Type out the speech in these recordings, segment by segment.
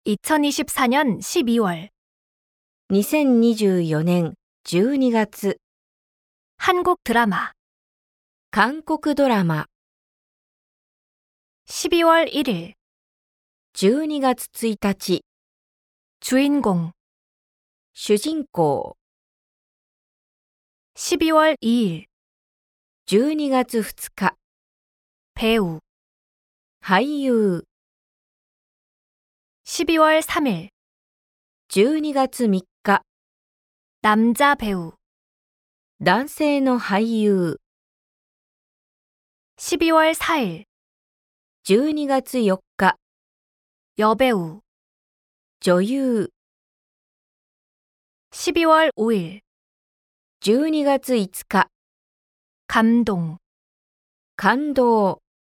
2024년 12월 2024年12月、 한국 드라마 韓国ドラマ、 12월 1일 12月1日、 주인공 主人公、 12월 2일 12月2日、 배우 俳優、 12월 3일 12月3日、 남자 배우 男性の俳優、 12월 4일 12月4日、 여배우 女優、 12월 5일 12月5日、 감동 感動、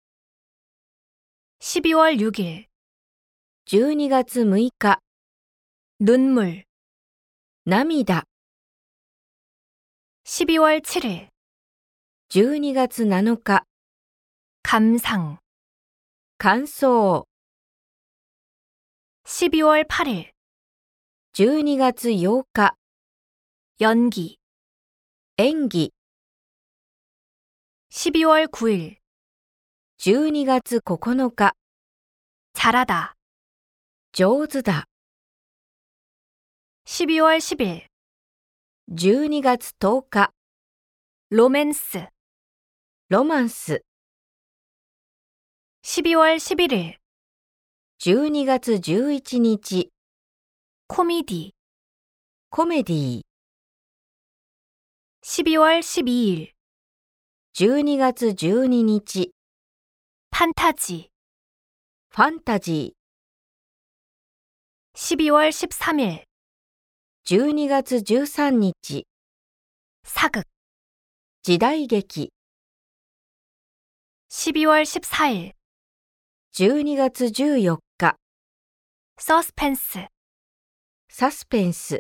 12월 6일 12月6日、 눈물 涙、 12월 7일 12月7日、 감상 感想、 12월 8일 12月8日、 연기 演技、 12월 9일 12月9日、 잘하다 上手だ、 12월 10일 12月10日、 로맨스 ロマンス、 12월 11일 12月11日、 코미디 コメディ、 12월 12일 12月12日、 판타지 ファンタジ 12월 13일 ー、12月13日、 사극 時代劇、 12월 14일 12月14日、 서스펜스 サスペンス、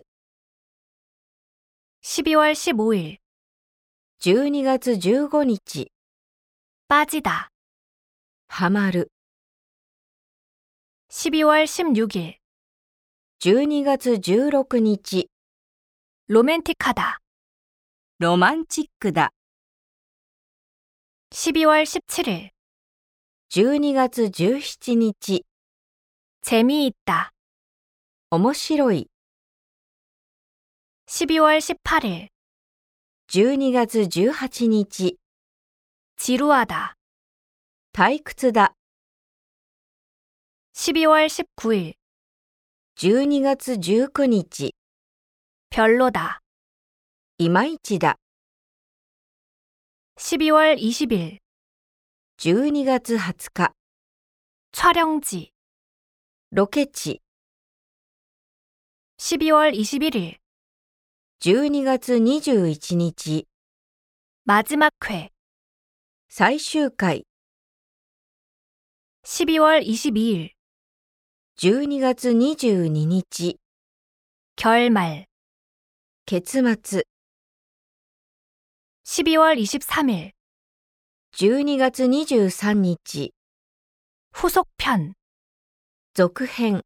12월 15일 12月15日、 빠지다 ハマる、 12월 16일 12月16日、 로맨틱하다 ロマンチックだ、 12월 17일 12月17日、 재미있다 面白い、 12월 18일 12月18日、 지루하다 退屈だ、 12월 19일 12月19日、 별로다 いまいちだ、 12월 20일 12月20日、 촬영지 ロケ地、 12월 21일 12月21日、 마지막 회 最終回、 12월 22일 12月22日、 결말 結末、 12월 23일 12月23日、 후속편 続編、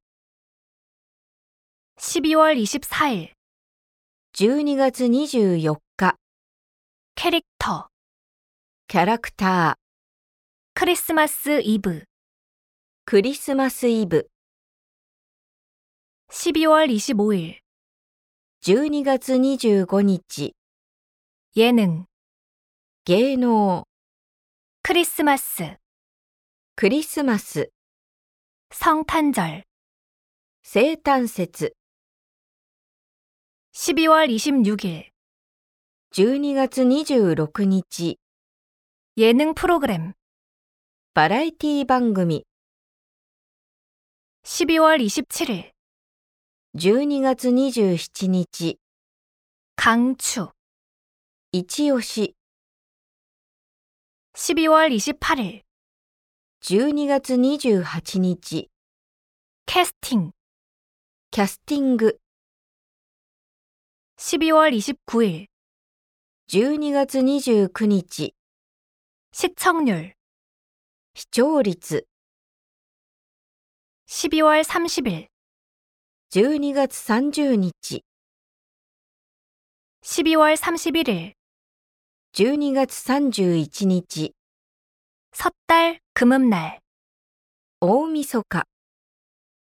12월 24일 12月24日、 캐릭터 キャラクター、 크리스마스 이브 クリスマスイブ、 12월 25일 12月25日、 예능 芸能、 크리스마스 クリスマス、 성탄절 生誕節、 12월 26일 12月26日、 예능 프로그램 バラエティ番組、 12월 27일 12月27日、 강추 一押し、 12월 28일 12月28日、 캐스팅 キャスティング、 12월 29일 12月29日、 시청률 視聴率、 12월 30일 12月30日、 12월 31일, 12月31日、 섣달 금음날, 大晦日。